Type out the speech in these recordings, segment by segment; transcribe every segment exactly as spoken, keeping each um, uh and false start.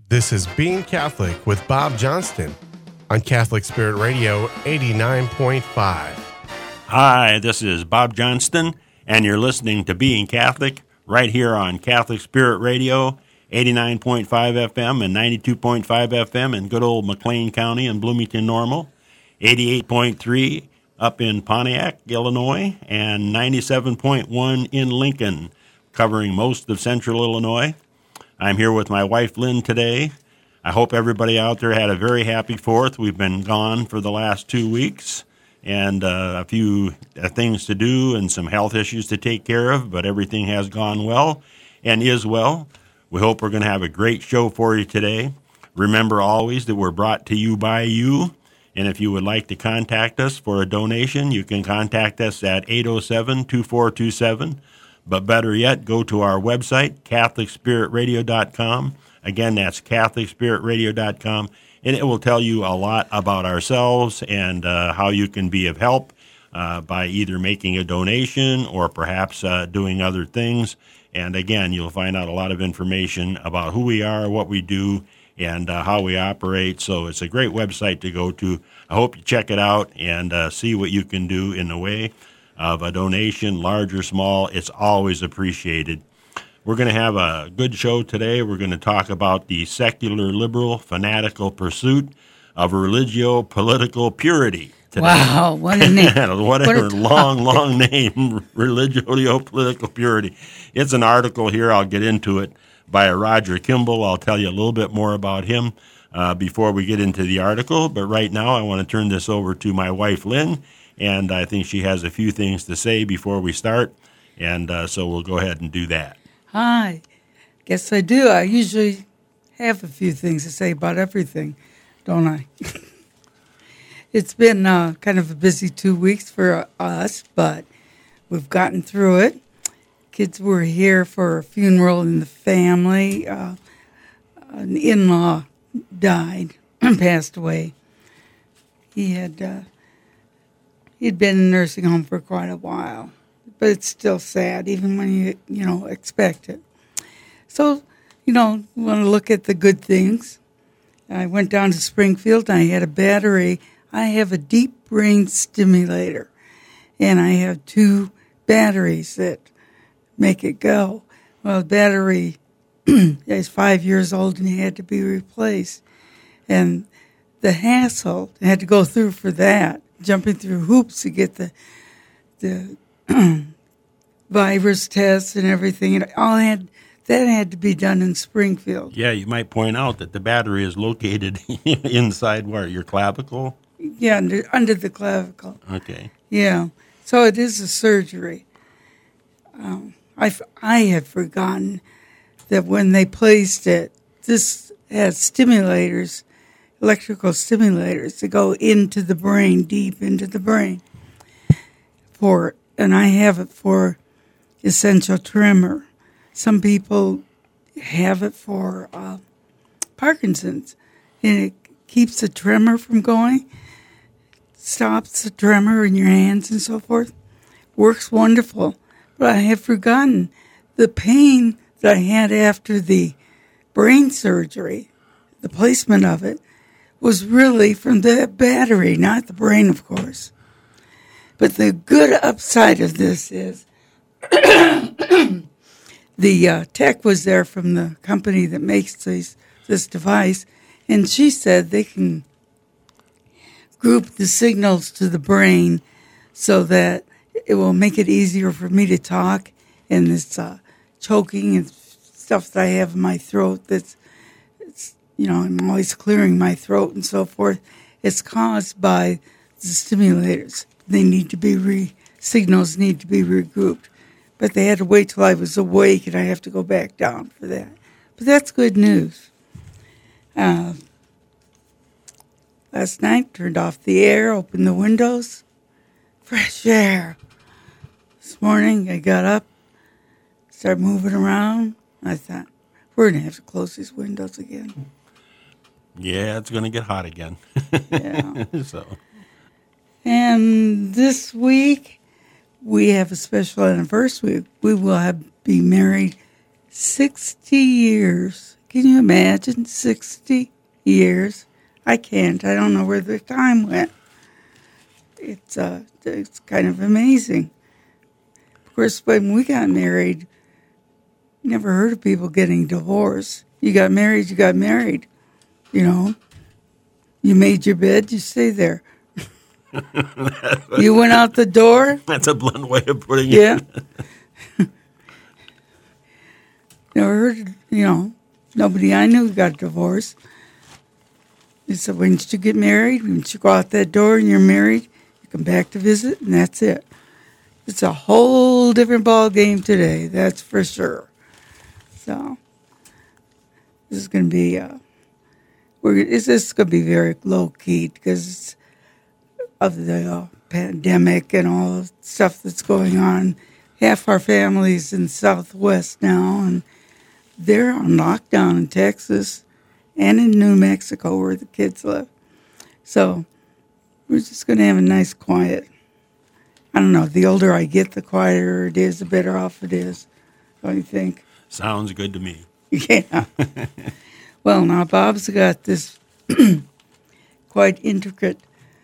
This is Being Catholic with Bob Johnston on Catholic Spirit Radio eighty-nine point five. Hi, this is Bob Johnston, and you're listening to Being Catholic right here on Catholic Spirit Radio eighty-nine point five F M and ninety-two point five F M in good old McLean County and Bloomington Normal, eighty-eight point three up in Pontiac, Illinois, and ninety-seven point one in Lincoln, covering most of central Illinois. I'm here with my wife, Lynn, today. I hope everybody out there had a very happy fourth. We've been gone for the last two weeks, and uh, a few uh, things to do and some health issues to take care of, but everything has gone well and is well. We hope we're going to have a great show for you today. Remember always that we're brought to you by you, and if you would like to contact us for a donation, you can contact us at eight oh seven, two four two seven. But better yet, go to our website, Catholic Spirit Radio dot com. Again, that's Catholic Spirit Radio dot com, and it will tell you a lot about ourselves and uh, how you can be of help uh, by either making a donation or perhaps uh, doing other things. And again, you'll find out a lot of information about who we are, what we do, and uh, how we operate. So it's a great website to go to. I hope you check it out and uh, see what you can do in the way of a donation, large or small. It's always appreciated. We're going to have a good show today. We're going to talk about the secular, liberal, fanatical pursuit of religio-political purity today. Wow, what a name. what, what a, a long, long name, religio-political purity. It's an article here. I'll get into it by a Roger Kimball. I'll tell you a little bit more about him uh, before we get into the article. But right now, I want to turn this over to my wife, Lynn, and I think she has a few things to say before we start, and uh, so we'll go ahead and do that. Hi. Guess I do. I usually have a few things to say about everything, don't I? It's been uh, kind of a busy two weeks for us, but we've gotten through it. Kids were here for a funeral in the family. Uh, an in-law died, passed away. He had... Uh, He'd been in a nursing home for quite a while, but it's still sad, even when you, you know, expect it. So, you know, we want to look at the good things. I went down to Springfield, and I had a battery. I have a deep brain stimulator, and I have two batteries that make it go. Well, the battery is five years old, and it had to be replaced. And the hassle I had to go through for that, jumping through hoops to get the the virus tests and everything, and all had that had to be done in Springfield. Yeah, you might point out that the battery is located inside where your clavicle. Yeah, under, under the clavicle. Okay. Yeah, so it is a surgery. Um, I I had forgotten that when they placed it, this had stimulators. Electrical stimulators to go into the brain, deep into the brain. For and I have it for essential tremor. Some people have it for uh, Parkinson's, and it keeps the tremor from going, stops the tremor in your hands and so forth. Works wonderful. But I have forgotten the pain that I had after the brain surgery, the placement of it, was really from the battery, not the brain, of course. But the good upside of this is the uh, tech was there from the company that makes these, this device, and she said they can group the signals to the brain so that it will make it easier for me to talk, and this uh, choking and stuff that I have in my throat that's you know, I'm always clearing my throat and so forth. It's caused by the stimulators. They need to be re signals need to be regrouped, but they had to wait till I was awake, and I have to go back down for that. But that's good news. Uh, last night, turned off the air, opened the windows, fresh air. This morning, I got up, started moving around. I thought, we're going to have to close these windows again. Yeah, it's going to get hot again. Yeah. so. And this week, we have a special anniversary. We will have be married sixty years. Can can you imagine sixty years? I can't. I don't know where the time went. It's uh, it's kind of amazing. Of course, when we got married, never heard of people getting divorced. You got married, you got married. You know, you made your bed, you stay there. You went out the door. That's a blunt way of putting it. Yeah. Never heard, you know, nobody I knew got divorced. They said, once you get married, once you go out that door and you're married, you come back to visit, and that's it. It's a whole different ball game today, that's for sure. So, this is going to be, uh, we're, it's just going to be very low-key because of the uh, pandemic and all the stuff that's going on. Half our family's in Southwest now, and they're on lockdown in Texas and in New Mexico where the kids live. So we're just going to have a nice quiet. I don't know. The older I get, the quieter it is, the better off it is. Don't you think? Sounds good to me. Yeah. Well, now Bob's got this quite intricate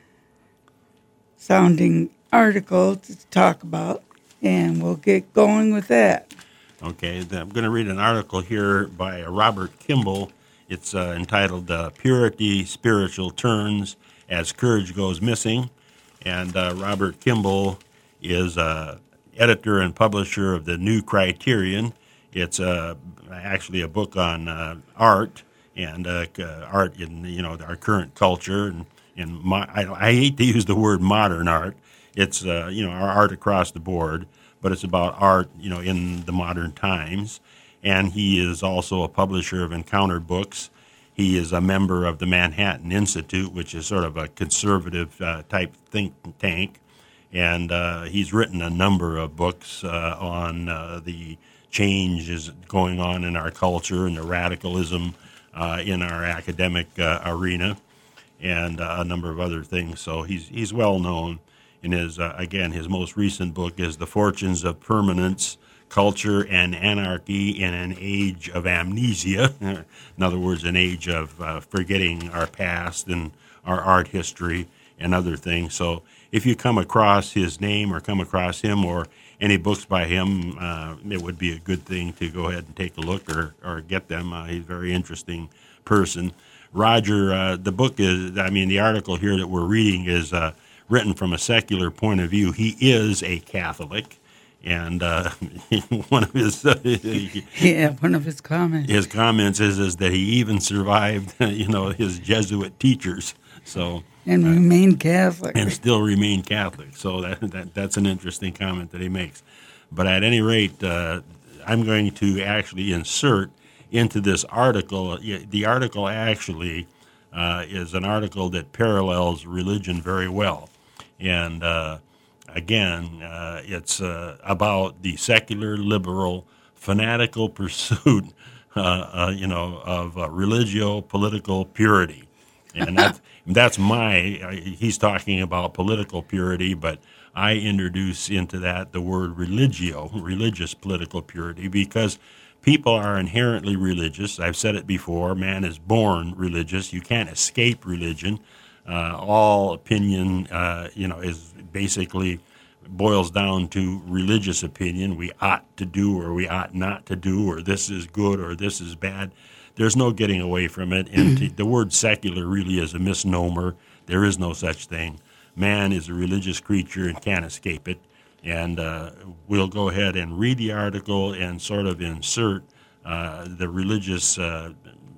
sounding article to talk about, and we'll get going with that. Okay, I'm going to read an article here by uh, Robert Kimball. It's uh, entitled uh, Purity Spiritual Turns as Courage Goes Missing. And uh, Robert Kimball is uh, editor and publisher of the New Criterion. It's uh, actually a book on uh, art and uh, art in you know our current culture. And, and mo- I, I hate to use the word modern art. It's uh, you know our art across the board. But it's about art, you know, in the modern times. And he is also a publisher of Encounter Books. He is a member of the Manhattan Institute, which is sort of a conservative uh, type think tank. And uh, he's written a number of books uh, on uh, the changes going on in our culture and the radicalism uh, in our academic uh, arena, and uh, a number of other things. So he's he's well known. In his, uh, again, his most recent book is The Fortunes of Permanence, Culture and Anarchy in an Age of Amnesia. In other words, an age of uh, forgetting our past and our art history and other things. So if you come across his name or come across him or any books by him, uh, it would be a good thing to go ahead and take a look or, or get them. Uh, he's a very interesting person. Roger, uh, the book is, I mean, the article here that we're reading is uh, written from a secular point of view. He is a Catholic, and uh, one of his uh, yeah, one of his comments his comments is is that he even survived, you know, his Jesuit teachers. So and uh, remained Catholic, and still remain Catholic. So that, that that's an interesting comment that he makes. But at any rate, uh, I'm going to actually insert into this article. The article actually uh, is an article that parallels religion very well. And uh, again, uh, it's uh, about the secular, liberal, fanatical pursuit, uh, uh, you know, of uh, religio-political purity. And that's, that's my, uh, he's talking about political purity, but I introduce into that the word religio, religious political purity, because people are inherently religious. I've said it before, man is born religious. You can't escape religion. Uh, all opinion, uh, you know, is basically boils down to religious opinion. We ought to do or we ought not to do, or this is good or this is bad. There's no getting away from it. And to, the word secular really is a misnomer. There is no such thing. Man is a religious creature and can't escape it. And uh, we'll go ahead and read the article and sort of insert uh, the religious uh,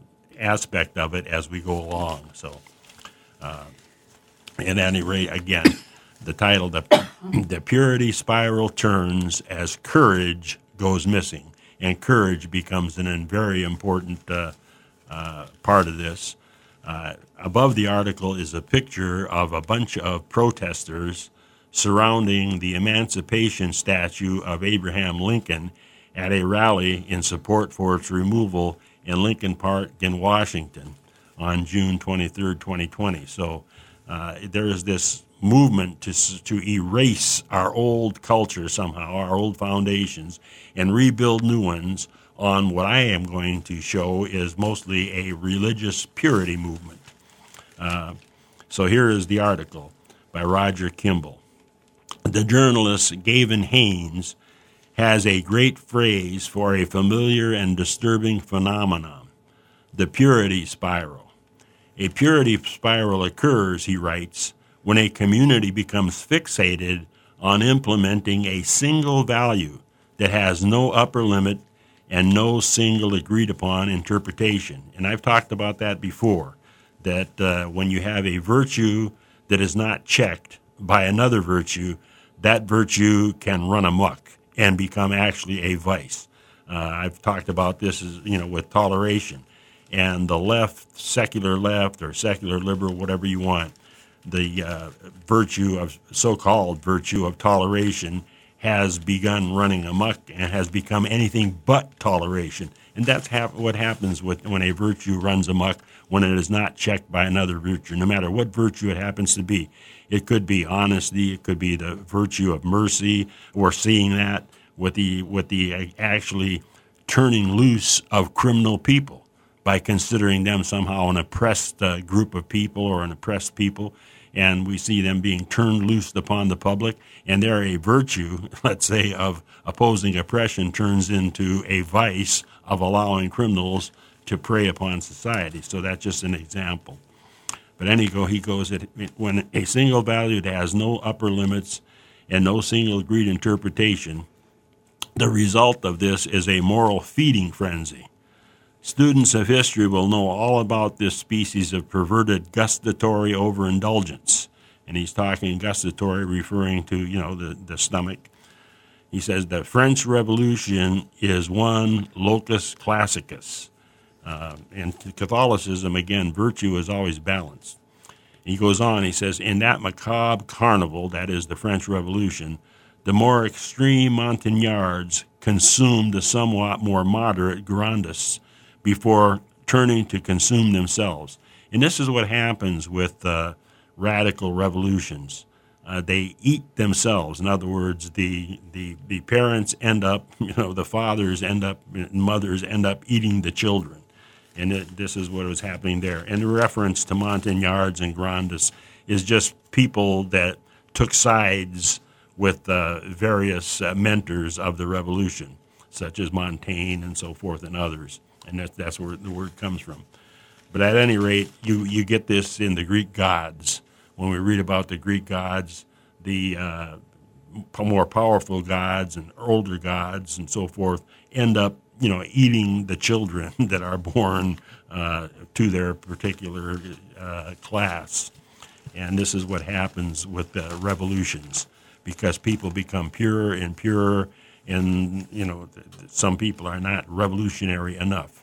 aspect of it as we go along. So. Uh, at any rate, again, the title, the, the Purity Spiral Turns as Courage Goes Missing. And courage becomes an very important uh, uh, part of this. Uh, above the article is a picture of a bunch of protesters surrounding the Emancipation statue of Abraham Lincoln at a rally in support for its removal in Lincoln Park in Washington on June twenty-third, twenty twenty. So uh, there is this movement to to erase our old culture somehow, our old foundations, and rebuild new ones on what I am going to show is mostly a religious purity movement. Uh, so here is the article by Roger Kimball. The journalist Gavin Haynes has a great phrase for a familiar and disturbing phenomenon, the purity spiral. A purity spiral occurs, he writes, when a community becomes fixated on implementing a single value that has no upper limit and no single agreed-upon interpretation. And I've talked about that before, that uh, when you have a virtue that is not checked by another virtue, that virtue can run amok and become actually a vice. Uh, I've talked about this, as, you know, with toleration. And the left, secular left or secular liberal, whatever you want, the uh, virtue of, so-called virtue of toleration has begun running amok and has become anything but toleration. And that's hap- what happens with when a virtue runs amok, when it is not checked by another virtue, no matter what virtue it happens to be. It could be honesty, it could be the virtue of mercy. We're seeing that with the with the actually turning loose of criminal people by considering them somehow an oppressed uh, group of people or an oppressed people. And we see them being turned loose upon the public, and they're a virtue, let's say, of opposing oppression turns into a vice of allowing criminals to prey upon society. So that's just an example. But anyhow, he goes that when a single value that has no upper limits and no single agreed interpretation, the result of this is a moral feeding frenzy. Students of history will know all about this species of perverted gustatory overindulgence. And he's talking gustatory, referring to, you know, the, the stomach. He says the French Revolution is one locus classicus. Uh, in Catholicism, again, virtue is always balanced. He goes on, he says, in that macabre carnival, that is the French Revolution, the more extreme Montagnards consumed the somewhat more moderate Girondists before turning to consume themselves. And this is what happens with uh, radical revolutions. Uh, they eat themselves. In other words, the, the the parents end up, you know, the fathers end up, mothers end up eating the children. And it, this is what was happening there. And the reference to Montagnards and Girondists is just people that took sides with uh, various uh, mentors of the revolution, such as Montaigne and so forth and others. And that, that's where the word comes from. But at any rate, you, you get this in the Greek gods. When we read about the Greek gods, the uh, more powerful gods and older gods and so forth end up, you know, eating the children that are born uh, to their particular uh, class. And this is what happens with uh, revolutions, because people become purer and purer, and, you know, th- th- some people are not revolutionary enough.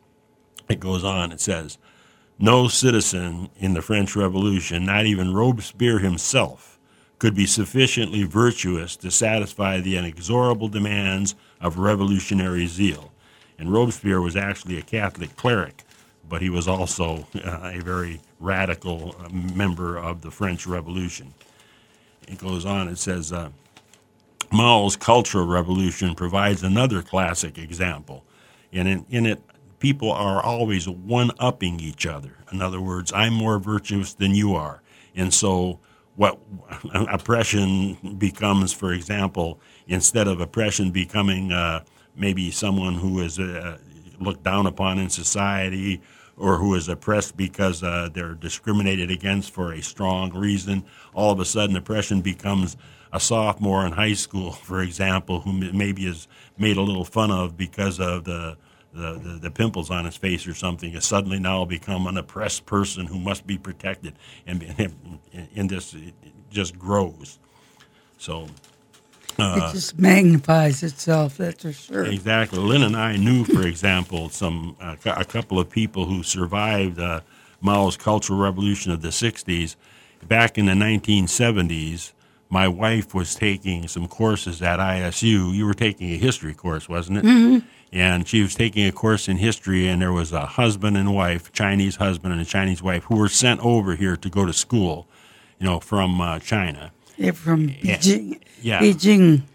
It goes on, it says, no citizen in the French Revolution, not even Robespierre himself, could be sufficiently virtuous to satisfy the inexorable demands of revolutionary zeal. And Robespierre was actually a Catholic cleric, but he was also uh, a very radical uh, member of the French Revolution. It goes on, it says, uh, Mao's Cultural Revolution provides another classic example. And in, in it, people are always one-upping each other. In other words, I'm more virtuous than you are. And so what oppression becomes, for example, instead of oppression becoming uh, maybe someone who is uh, looked down upon in society or who is oppressed because uh, they're discriminated against for a strong reason, all of a sudden oppression becomes a sophomore in high school, for example, who maybe is made a little fun of because of the The, the, the pimples on his face or something, has suddenly now become an oppressed person who must be protected, and, and, and this it just grows. So uh, it just magnifies itself, that's for sure. Exactly. Lynn and I knew, for example, some uh, a couple of people who survived uh, Mao's Cultural Revolution of the sixties. Back in the nineteen seventies, my wife was taking some courses at I S U. You were taking a history course, wasn't it? Mm-hmm. And she was taking a course in history, and there was a husband and wife, Chinese husband and a Chinese wife, who were sent over here to go to school, you know, from uh, China. Yeah, from Beijing. Yeah. Beijing.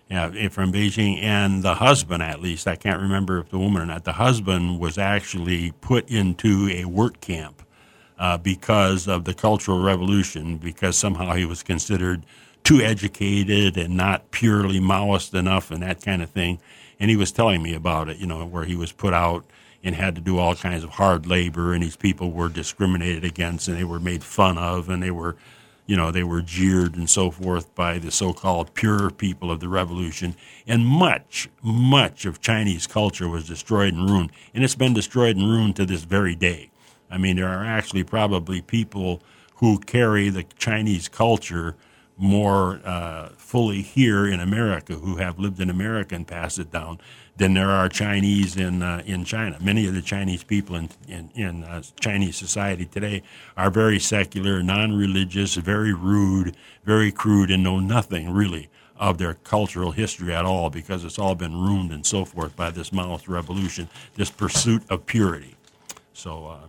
Yeah, from Beijing, and the husband, at least, I can't remember if the woman or not, the husband was actually put into a work camp uh, because of the Cultural Revolution, because somehow he was considered too educated and not purely Maoist enough and that kind of thing. And he was telling me about it, you know, where he was put out and had to do all kinds of hard labor, and these people were discriminated against, and they were made fun of, and they were You know, they were jeered and so forth by the so-called pure people of the revolution. And much, much of Chinese culture was destroyed and ruined. And it's been destroyed and ruined to this very day. I mean, there are actually probably people who carry the Chinese culture more uh, fully here in America, who have lived in America and passed it down, than there are Chinese in uh, in China. Many of the Chinese people in in, in uh, Chinese society today are very secular, non-religious, very rude, very crude, and know nothing really of their cultural history at all, because it's all been ruined and so forth by this Maoist revolution, this pursuit of purity. So, uh,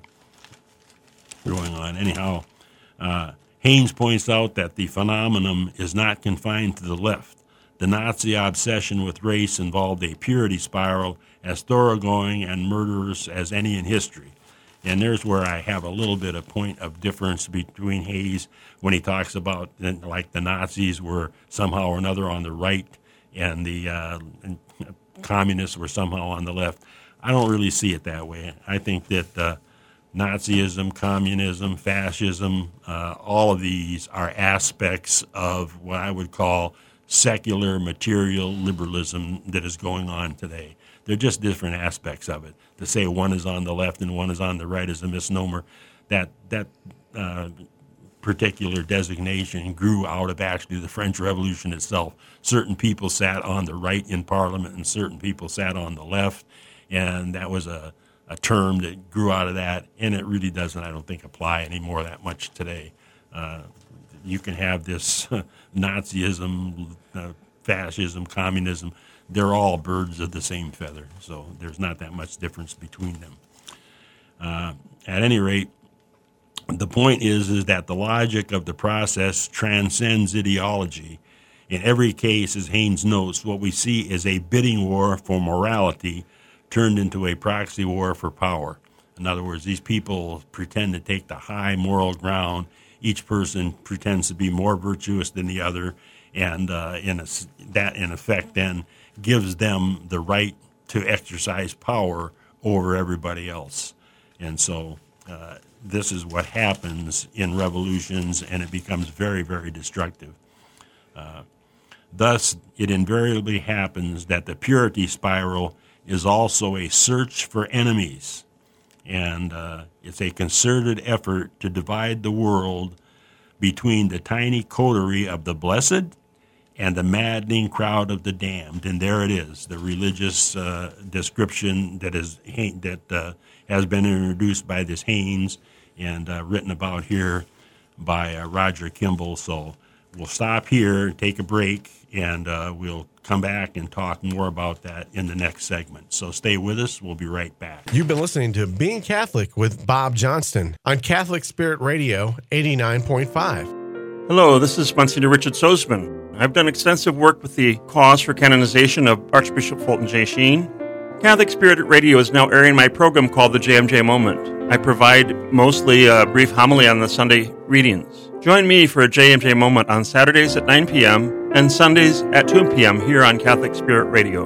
going on. Anyhow, uh, Haynes points out that the phenomenon is not confined to the left. The Nazi obsession with race involved a purity spiral as thoroughgoing and murderous as any in history. And there's where I have a little bit of point of difference between Hayes when he talks about, like, the Nazis were somehow or another on the right and the uh, communists were somehow on the left. I don't really see it that way. I think that uh, Nazism, communism, fascism, uh, all of these are aspects of what I would call secular material liberalism that is going on today. They're just different aspects of it. To say one is on the left and one is on the right is a misnomer. That that uh, particular designation grew out of actually the French Revolution itself. Certain people sat on the right in Parliament and certain people sat on the left, and that was a, a term that grew out of that, and it really doesn't, I don't think, apply anymore that much today. Uh, you can have this uh, Nazism, uh, fascism, communism. They're all birds of the same feather, so there's not that much difference between them. Uh, at any rate, the point is, is that the logic of the process transcends ideology. In every case, as Haynes notes, what we see is a bidding war for morality turned into a proxy war for power. In other words, these people pretend to take the high moral ground. Each person pretends to be more virtuous than the other, and uh, in a, that, in effect, then gives them the right to exercise power over everybody else. And so uh, this is what happens in revolutions, and it becomes very, very destructive. Uh, thus, it invariably happens that the purity spiral is also a search for enemies. And uh, it's a concerted effort to divide the world between the tiny coterie of the blessed and the maddening crowd of the damned. And there it is, the religious uh, description that is that uh, has been introduced by this Haynes and uh, written about here by uh, Roger Kimball. So we'll stop here, take a break, and uh, we'll come back and talk more about that in the next segment. So stay with us. We'll be right back. You've been listening to Being Catholic with Bob Johnston on Catholic Spirit Radio eighty-nine point five. Hello, this is Monsignor Richard Sosman. I've done extensive work with the cause for canonization of Archbishop Fulton J. Sheen. Catholic Spirit Radio is now airing my program called The J M J Moment. I provide mostly a brief homily on the Sunday readings. Join me for a J M J Moment on Saturdays at nine p.m. and Sundays at two p.m. here on Catholic Spirit Radio.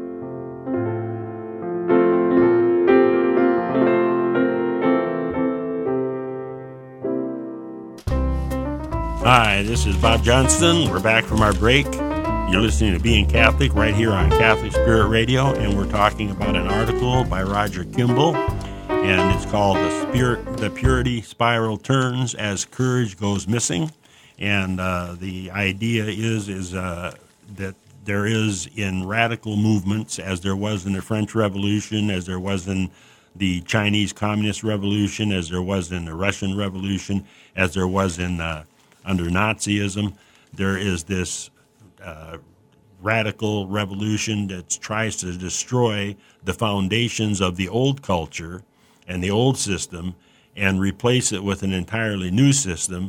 Hi, this is Bob Johnston. We're back from our break. You're listening to Being Catholic right here on Catholic Spirit Radio, and we're talking about an article by Roger Kimball, and it's called "The Spirit, the Purity Spiral Turns as Courage Goes Missing." And uh, the idea is is uh, that there is in radical movements, as there was in the French Revolution, as there was in the Chinese Communist Revolution, as there was in the Russian Revolution, as there was in uh, under Nazism, there is this uh, radical revolution that tries to destroy the foundations of the old culture and the old system and replace it with an entirely new system.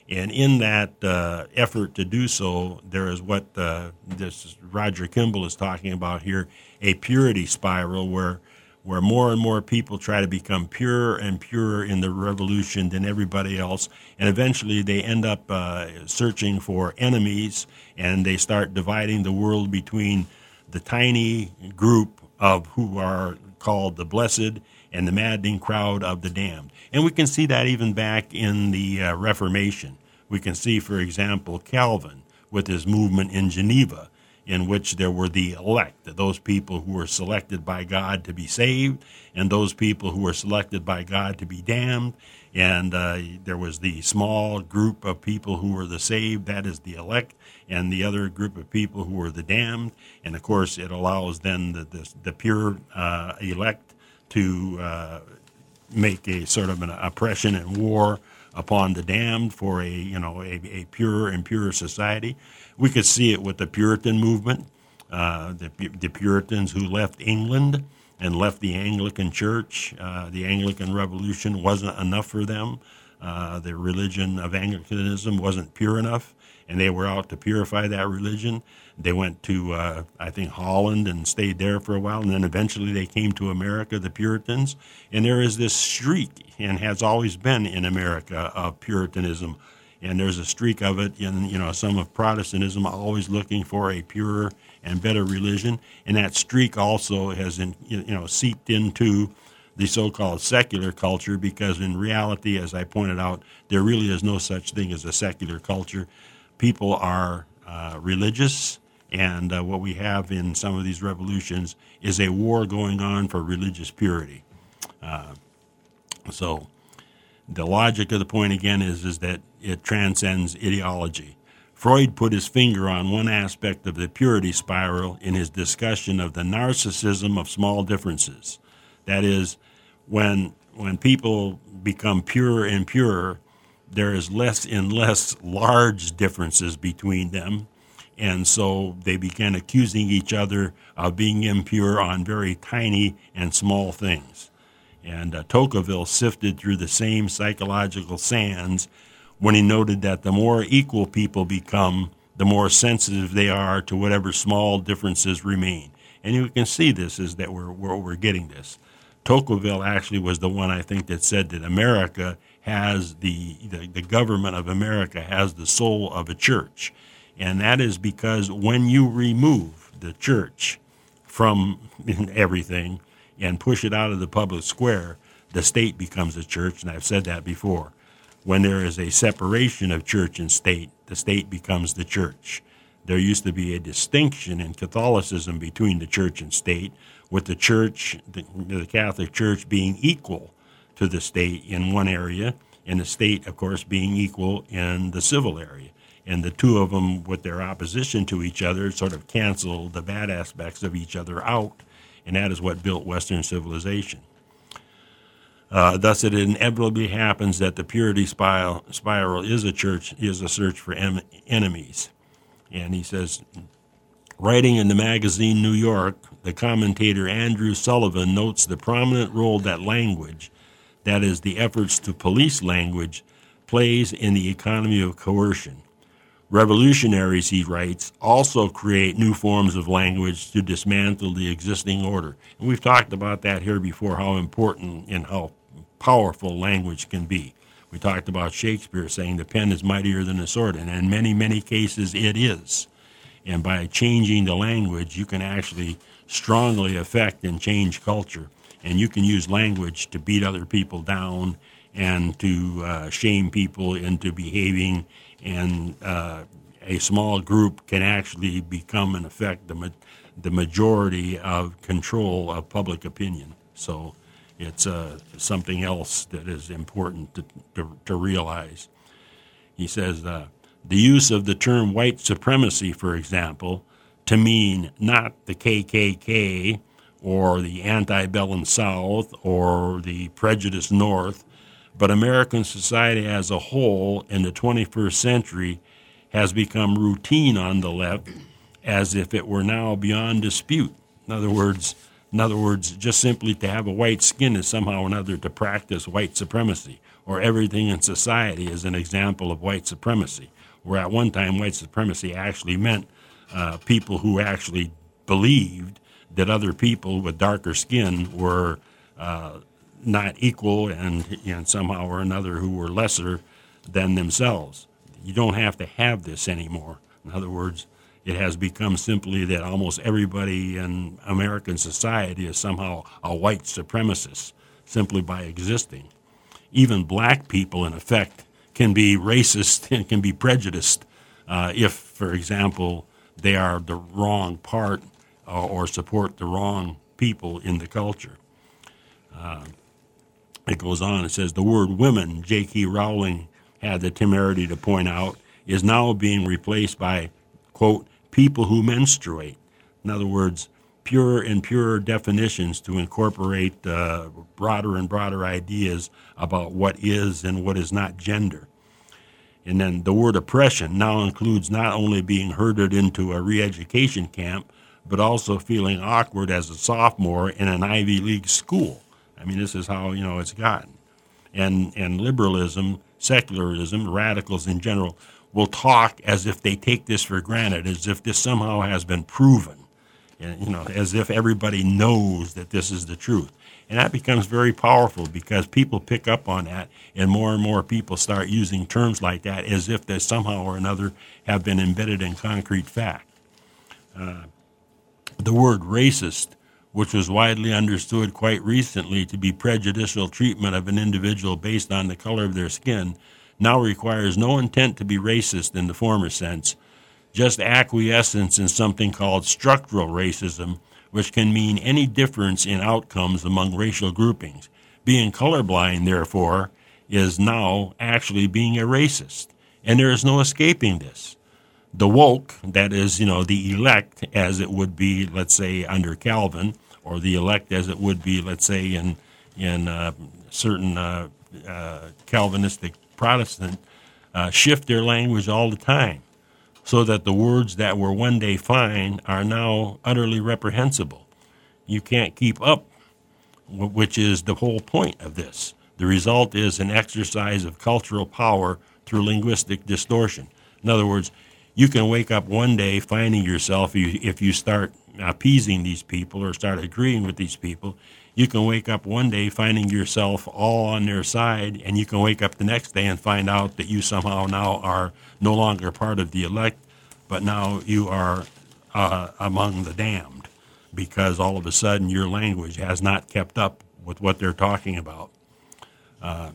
And in that uh, effort to do so, there is what uh, this Roger Kimball is talking about here, a purity spiral where where more and more people try to become purer and purer in the revolution than everybody else. And eventually they end up uh, searching for enemies, and they start dividing the world between the tiny group of who are called the blessed and the maddening crowd of the damned. And we can see that even back in the uh, Reformation. We can see, for example, Calvin with his movement in Geneva, in which there were the elect, those people who were selected by God to be saved, and those people who were selected by God to be damned. And uh, there was the small group of people who were the saved, that is the elect, and the other group of people who were the damned. And, of course, it allows then the, the, the pure uh, elect to uh, make a sort of an oppression and war upon the damned for a, you know, a, a purer and purer society. We could see it with the Puritan movement, uh, the, the Puritans who left England and left the Anglican Church. Uh, the Anglican Revolution wasn't enough for them. Uh, the religion of Anglicanism wasn't pure enough, and they were out to purify that religion. They went to, uh, I think, Holland and stayed there for a while, and then eventually they came to America, the Puritans. And there is this streak, and has always been in America, of Puritanism. And there's a streak of it in, you know, some of Protestantism, always looking for a purer and better religion. And that streak also has, in, you know, seeped into the so-called secular culture, because in reality, as I pointed out, there really is no such thing as a secular culture. People are uh, religious, and uh, what we have in some of these revolutions is a war going on for religious purity. Uh, so the logic of the point, again, is, is that it transcends ideology. Freud put his finger on one aspect of the purity spiral in his discussion of the narcissism of small differences. That is, when when people become purer and purer, there is less and less large differences between them, and so they begin accusing each other of being impure on very tiny and small things. And uh, Tocqueville sifted through the same psychological sands when he noted that the more equal people become, the more sensitive they are to whatever small differences remain. And you can see this is that we're, we're, we're getting this. Tocqueville actually was the one, I think, that said that America has the, the, the government of America has the soul of a church. And that is because when you remove the church from everything and push it out of the public square, the state becomes a church, and I've said that before. When there is a separation of church and state, the state becomes the church. There used to be a distinction in Catholicism between the church and state, with the church, the, the Catholic Church, being equal to the state in one area, and the state, of course, being equal in the civil area. And the two of them, with their opposition to each other, sort of cancel the bad aspects of each other out, and that is what built Western civilization. Uh, thus, it inevitably happens that the purity spiral, spiral is a church is a search for em- enemies. And he says, writing in the magazine New York, the commentator Andrew Sullivan notes the prominent role that language, that is, the efforts to police language, plays in the economy of coercion. Revolutionaries, he writes, also create new forms of language to dismantle the existing order. And we've talked about that here before, how important and how powerful language can be. We talked about Shakespeare saying the pen is mightier than the sword, and in many, many cases it is. And by changing the language, you can actually strongly affect and change culture. And you can use language to beat other people down and to uh, shame people into behaving, and uh, a small group can actually become, in effect, the, ma- the majority of control of public opinion. So it's uh, something else that is important to, to, to realize. He says, uh, the use of the term white supremacy, for example, to mean not the K K K or the antebellum South or the prejudiced North, but American society as a whole in the twenty-first century has become routine on the left, as if it were now beyond dispute. In other words, In other words, just simply to have a white skin is somehow or another to practice white supremacy, or everything in society is an example of white supremacy, where at one time white supremacy actually meant uh, people who actually believed that other people with darker skin were uh, not equal and, and somehow or another who were lesser than themselves. You don't have to have this anymore. In other words, it has become simply that almost everybody in American society is somehow a white supremacist simply by existing. Even black people, in effect, can be racist and can be prejudiced uh, if, for example, they are the wrong part uh, or support the wrong people in the culture. Uh, it goes on, it says, the word women, J K. Rowling had the temerity to point out, is now being replaced by, quote, people who menstruate. In other words, purer and purer definitions to incorporate uh, broader and broader ideas about what is and what is not gender. And then the word oppression now includes not only being herded into a re-education camp, but also feeling awkward as a sophomore in an Ivy League school. I mean, this is how, you know, it's gotten. And, and liberalism, secularism, radicals in general, will talk as if they take this for granted, as if this somehow has been proven, and, you know, as if everybody knows that this is the truth. And that becomes very powerful because people pick up on that, and more and more people start using terms like that as if they somehow or another have been embedded in concrete fact. Uh, the word racist, which was widely understood quite recently to be prejudicial treatment of an individual based on the color of their skin, now requires no intent to be racist in the former sense, just acquiescence in something called structural racism, which can mean any difference in outcomes among racial groupings. Being colorblind, therefore, is now actually being a racist, and there is no escaping this. The woke, that is, you know, the elect, as it would be, let's say, under Calvin, or the elect as it would be, let's say, in in uh, certain uh, uh, Calvinistic Protestant, uh, shift their language all the time, so that the words that were one day fine are now utterly reprehensible. You can't keep up, which is the whole point of this. The result is an exercise of cultural power through linguistic distortion. In other words, you can wake up one day finding yourself, if you start appeasing these people or start agreeing with these people, you can wake up one day finding yourself all on their side, and you can wake up the next day and find out that you somehow now are no longer part of the elect, but now you are uh, among the damned, because all of a sudden your language has not kept up with what they're talking about. Uh,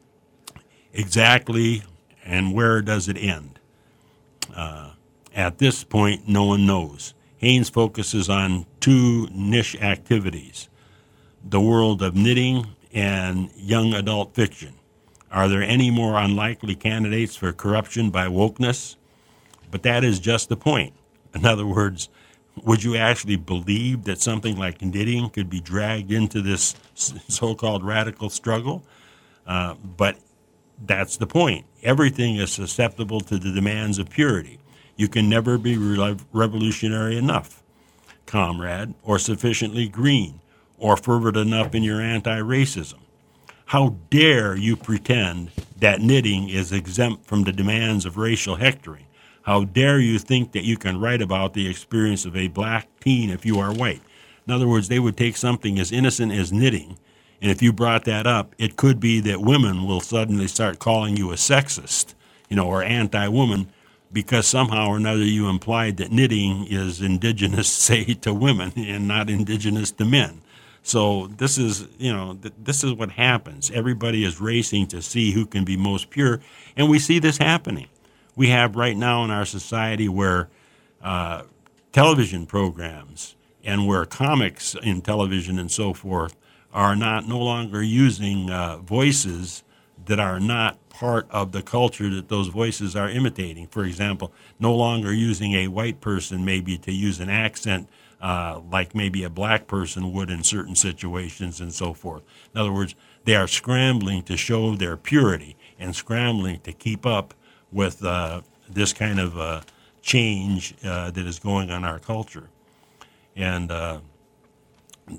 exactly, and where does it end? Uh, at this point, no one knows. Haynes focuses on two niche activities: the world of knitting and young adult fiction. Are there any more unlikely candidates for corruption by wokeness? But that is just the point. In other words, would you actually believe that something like knitting could be dragged into this so-called radical struggle? Uh, but that's the point. Everything is susceptible to the demands of purity. You can never be re- revolutionary enough, comrade, or sufficiently green, or fervent enough in your anti-racism. How dare you pretend that knitting is exempt from the demands of racial hectoring? How dare you think that you can write about the experience of a black teen if you are white? In other words, they would take something as innocent as knitting, and if you brought that up, it could be that women will suddenly start calling you a sexist, you know, or anti-woman, because somehow or another you implied that knitting is indigenous, say, to women and not indigenous to men. So this is, you know, th- this is what happens. Everybody is racing to see who can be most pure, and we see this happening. We have right now in our society where uh, television programs and where comics in television and so forth are not no longer using uh, voices that are not part of the culture that those voices are imitating. For example, no longer using a white person maybe to use an accent uh, like maybe a black person would in certain situations and so forth. In other words, they are scrambling to show their purity and scrambling to keep up with uh, this kind of uh, change uh, that is going on in our culture. And uh,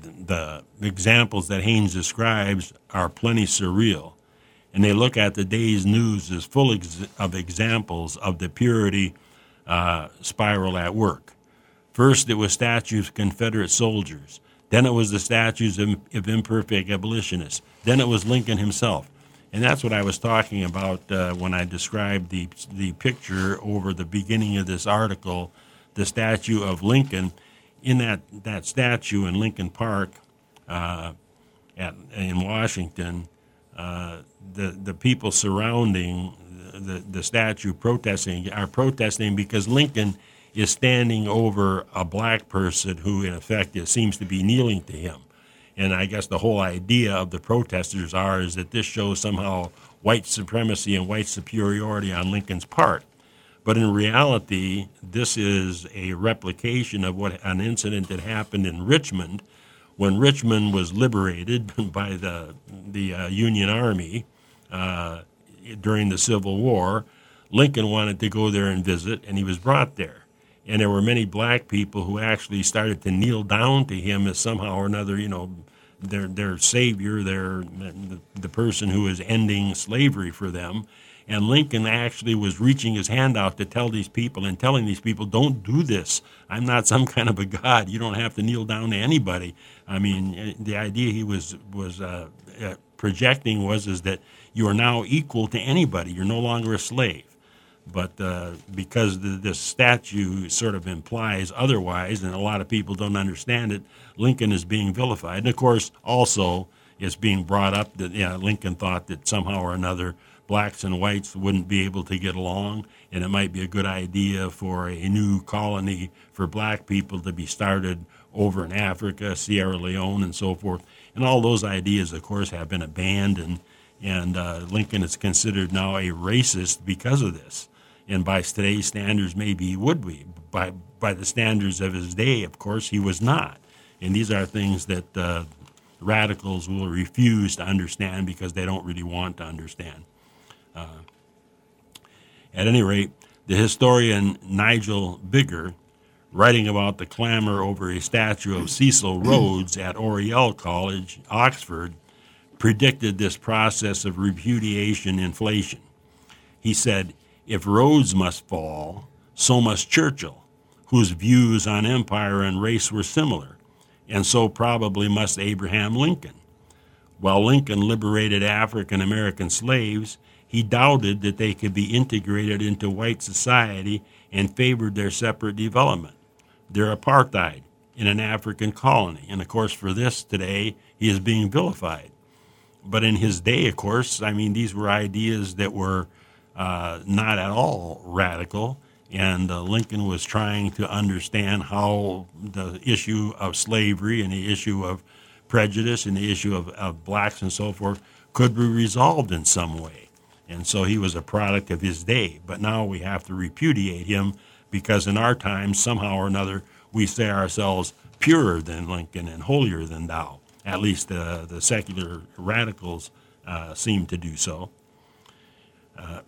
the examples that Haynes describes are plenty surreal. And they look at the day's news as full ex- of examples of the purity uh, spiral at work. First, it was statues of Confederate soldiers. Then it was the statues of, of imperfect abolitionists. Then it was Lincoln himself. And that's what I was talking about uh, when I described the the picture over the beginning of this article, the statue of Lincoln. In that, that statue in Lincoln Park uh, at, in Washington, uh, the, the people surrounding the, the statue protesting are protesting because Lincoln is standing over a black person who, in effect, is, seems to be kneeling to him. And I guess the whole idea of the protesters are is that this shows somehow white supremacy and white superiority on Lincoln's part. But in reality, this is a replication of what an incident that happened in Richmond when Richmond was liberated by the the uh, Union Army uh, during the Civil War. Lincoln wanted to go there and visit, and he was brought there. And there were many black people who actually started to kneel down to him as somehow or another, you know, their their savior, their the, the person who is ending slavery for them. And Lincoln actually was reaching his hand out to tell these people and telling these people, don't do this. I'm not some kind of a god. You don't have to kneel down to anybody. I mean, the idea he was was uh, uh, projecting was is that you are now equal to anybody. You're no longer a slave. But uh, because the, this statue sort of implies otherwise, and a lot of people don't understand it, Lincoln is being vilified. And, of course, also it's being brought up that yeah, Lincoln thought that somehow or another blacks and whites wouldn't be able to get along, and it might be a good idea for a new colony for black people to be started over in Africa, Sierra Leone, and so forth. And all those ideas, of course, have been abandoned, and uh, Lincoln is considered now a racist because of this. And by today's standards, maybe he would be. By by the standards of his day, of course, he was not. And these are things that uh, radicals will refuse to understand because they don't really want to understand. Uh, at any rate, the historian Nigel Bigger, writing about the clamor over a statue of Cecil Rhodes at Oriel College, Oxford, predicted this process of repudiation inflation. He said, if Rhodes must fall, so must Churchill, whose views on empire and race were similar, and so probably must Abraham Lincoln. While Lincoln liberated African American slaves, he doubted that they could be integrated into white society and favored their separate development, their apartheid in an African colony. And, of course, for this today, he is being vilified. But in his day, of course, I mean, these were ideas that were uh, not at all radical, and uh, Lincoln was trying to understand how the issue of slavery and the issue of prejudice and the issue of, of blacks and so forth could be resolved in some way. And so he was a product of his day. But now we have to repudiate him because in our time, somehow or another, we say ourselves purer than Lincoln and holier than thou. At least uh, the secular radicals uh, seem to do so. Uh,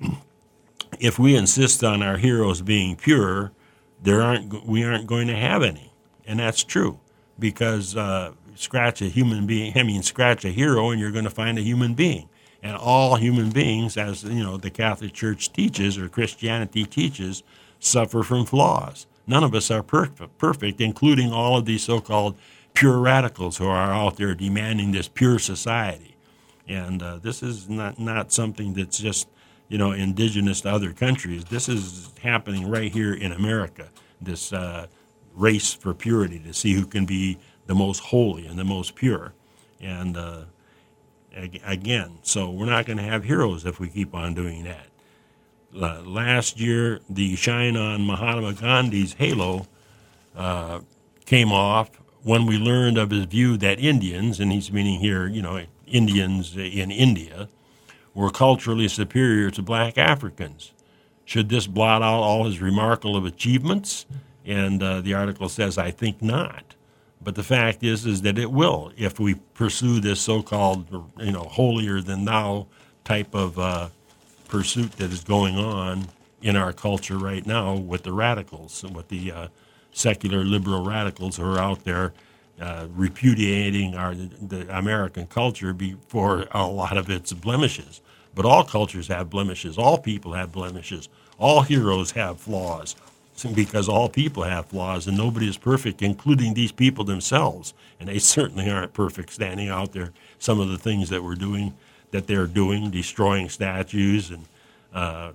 if we insist on our heroes being pure, there aren't we aren't going to have any, and that's true because uh, scratch a human being. I mean, scratch a hero, and you're going to find a human being. And all human beings, as you know, the Catholic Church teaches or Christianity teaches, suffer from flaws. None of us are perfect, perfect, including all of these so-called pure radicals who are out there demanding this pure society. And uh, this is not, not something that's just, you know, indigenous to other countries. This is happening right here in America, this uh, race for purity to see who can be the most holy and the most pure. And uh, ag- again, so we're not going to have heroes if we keep on doing that. Uh, last year, the shine on Mahatma Gandhi's halo uh, came off when we learned of his view that Indians, and he's meaning here, you know, Indians in India, were culturally superior to black Africans. Should this blot out all his remarkable achievements? And uh, the article says, I think not. But the fact is, is that it will if we pursue this so-called, you know, holier than thou type of uh, pursuit that is going on in our culture right now with the radicals and with the uh, secular liberal radicals who are out there uh, repudiating our the American culture before a lot of its blemishes. But all cultures have blemishes. All people have blemishes. All heroes have flaws, because all people have flaws, and nobody is perfect, including these people themselves. And they certainly aren't perfect, standing out there. Some of the things that we're doing, that they're doing, destroying statues and uh,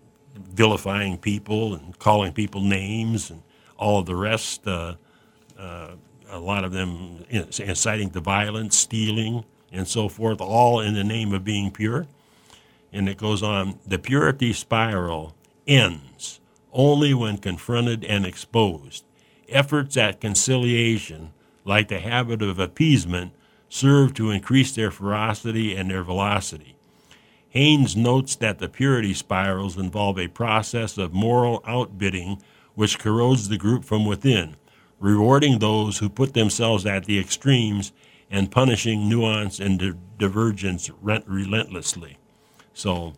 vilifying people and calling people names and all of the rest. Uh, uh, a lot of them inciting to violence, stealing, and so forth, all in the name of being pure. And it goes on, the purity spiral ends only when confronted and exposed. Efforts at conciliation, like the habit of appeasement, serve to increase their ferocity and their velocity. Haynes notes that the purity spirals involve a process of moral outbidding which corrodes the group from within, rewarding those who put themselves at the extremes and punishing nuance and di- divergence rent- relentlessly. So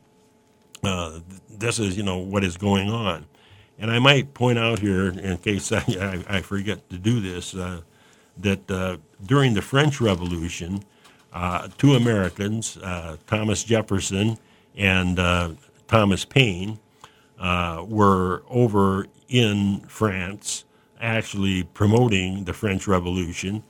uh, this is, you know, what is going on. And I might point out here, in case I, I, I forget to do this, uh, that uh, during the French Revolution, uh, two Americans, uh, Thomas Jefferson and uh, Thomas Paine, uh, were over in France actually promoting the French Revolution.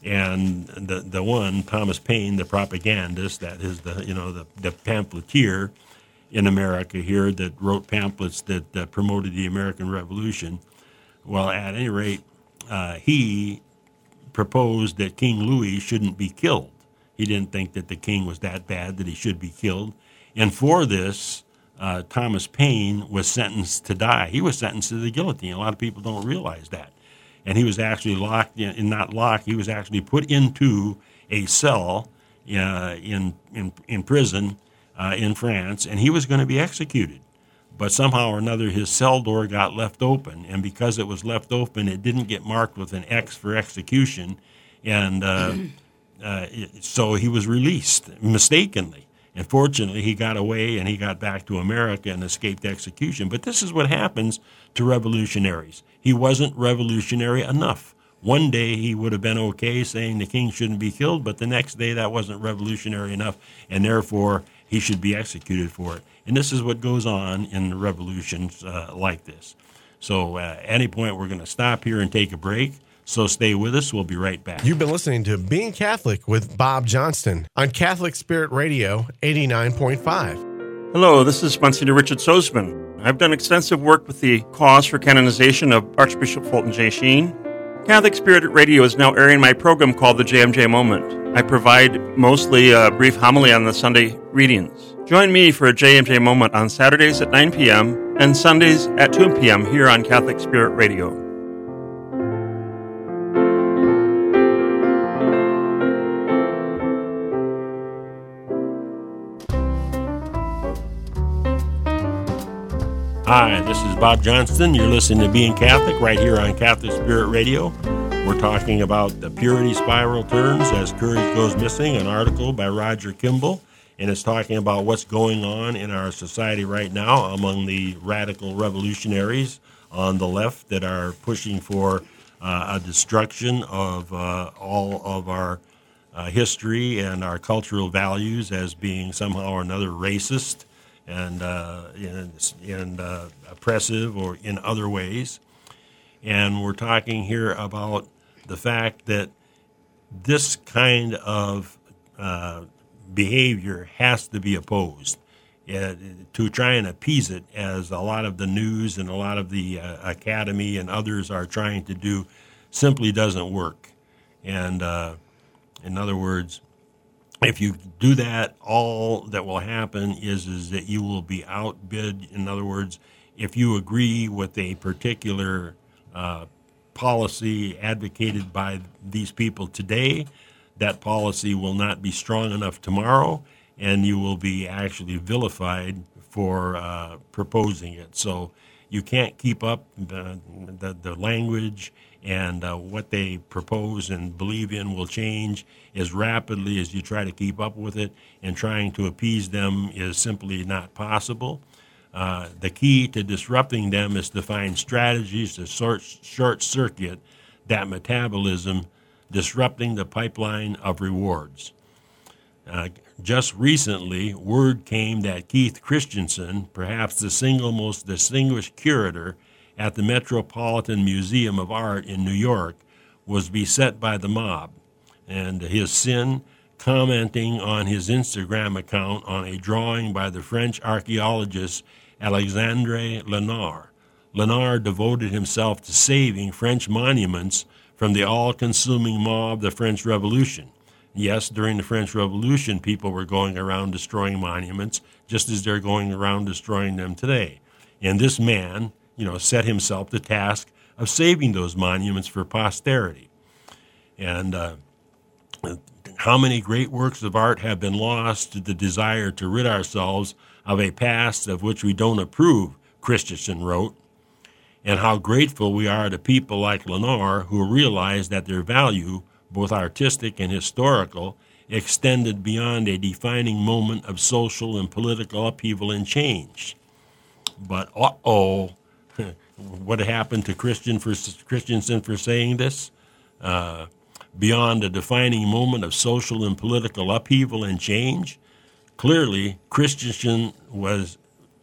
And the the one, Thomas Paine, the propagandist, that is the, you know, the, the pamphleteer in America here that wrote pamphlets that uh, promoted the American Revolution. Well, at any rate, uh, he proposed that King Louis shouldn't be killed. He didn't think that the king was that bad that he should be killed. And for this, uh, Thomas Paine was sentenced to die. He was sentenced to the guillotine. A lot of people don't realize that. And he was actually locked in, not locked, he was actually put into a cell uh, in, in, in prison uh, in France, and he was going to be executed. But somehow or another, his cell door got left open, and because it was left open, it didn't get marked with an X for execution, and uh, uh, so he was released mistakenly. And fortunately, he got away, and he got back to America and escaped execution. But this is what happens to revolutionaries. He wasn't revolutionary enough. One day he would have been okay saying the king shouldn't be killed, but the next day that wasn't revolutionary enough, and therefore he should be executed for it. And this is what goes on in revolutions uh, like this. So uh, at any point, we're going to stop here and take a break. So stay with us. We'll be right back. You've been listening to Being Catholic with Bob Johnston on Catholic Spirit Radio eighty-nine point five. Hello, this is Monsignor Richard Sosman. I've done extensive work with the cause for canonization of Archbishop Fulton J. Sheen. Catholic Spirit Radio is now airing my program called the J M J Moment. I provide mostly a brief homily on the Sunday readings. Join me for a J M J Moment on Saturdays at nine p.m. and Sundays at two p.m. here on Catholic Spirit Radio. Hi, this is Bob Johnston. You're listening to Being Catholic right here on Catholic Spirit Radio. We're talking about the purity spiral turns as courage goes missing, an article by Roger Kimball, and it's talking about what's going on in our society right now among the radical revolutionaries on the left that are pushing for uh, a destruction of uh, all of our uh, history and our cultural values as being somehow or another racist and uh, and, and uh, oppressive or in other ways. And we're talking here about the fact that this kind of uh, behavior has to be opposed. Uh, to try and appease it, as a lot of the news and a lot of the uh, academy and others are trying to do, simply doesn't work. And uh, in other words, if you do that, all that will happen is, is that you will be outbid. In other words, if you agree with a particular uh, policy advocated by these people today, that policy will not be strong enough tomorrow, and you will be actually vilified for uh, proposing it. So you can't keep up the, the, the language, and uh, what they propose and believe in will change as rapidly as you try to keep up with it, and trying to appease them is simply not possible. Uh, the key to disrupting them is to find strategies to short, short circuit that metabolism disrupting the pipeline of rewards. Uh, just recently, word came that Keith Christensen, perhaps the single most distinguished curator at the Metropolitan Museum of Art in New York, was beset by the mob, and his sin, commenting on his Instagram account on a drawing by the French archaeologist Alexandre Lenard. Lenard devoted himself to saving French monuments from the all-consuming mob of the French Revolution. Yes, during the French Revolution, people were going around destroying monuments, just as they're going around destroying them today. And this man, you know, set himself the task of saving those monuments for posterity. And uh, how many great works of art have been lost to the desire to rid ourselves of a past of which we don't approve, Christensen wrote. And how grateful we are to people like Lenard who realize that their value, both artistic and historical, extended beyond a defining moment of social and political upheaval and change. But uh-oh, what happened to Christian for, Christensen for saying this? Uh, beyond a defining moment of social and political upheaval and change? Clearly, Christensen was